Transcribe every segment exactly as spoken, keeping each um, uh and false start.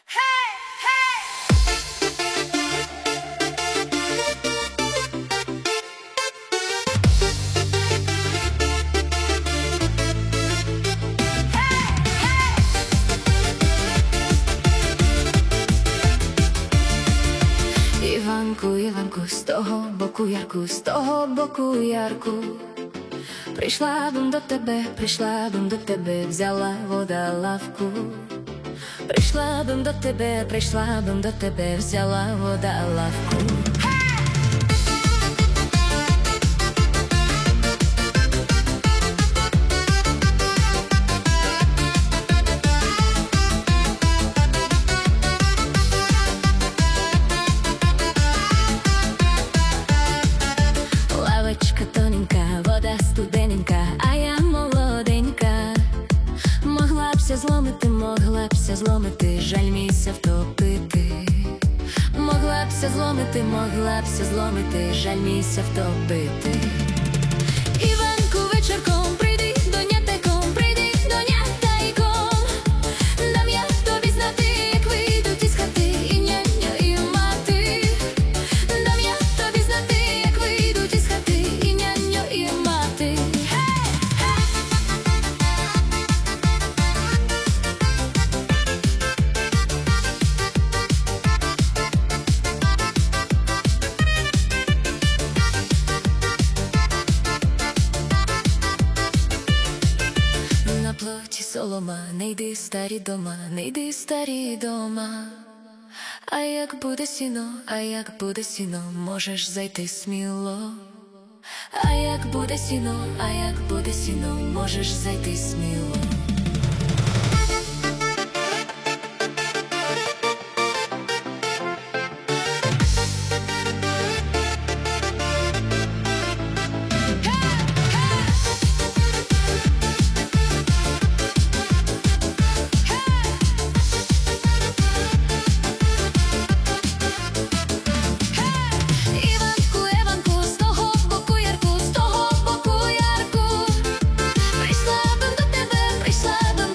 Іванку, Іванку, з того боку ярку, з того боку ярку. Прийшла б до тебе, прийшла б до тебе, взяла вода лавку. Прийшла б до тебе, прийшла б до тебе, взяла вода лавку. Лавочка тоненька, вода студененька, а я молоденька. Могла бся зломити, могла бся зломити, жаль мійся втопити. Могла бся зломити, могла бся зломити, жаль мійся втопити. Іванку, вечірком прийди до нятеком, прийди до нятайком. Дам я тобі знати, як вийдуть із хати і няня, і мати. Дам я тобі знати, як вийдуть із хати і няня, і мати. На плоті солома, не йди старі дома, не йди старі дома. А як буде сіно, а як буде сіно, можеш зайти сміло. А як буде сіно, а як буде сіно, можеш зайти сміло.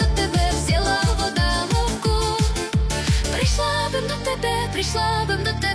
Прийшла б до тебе,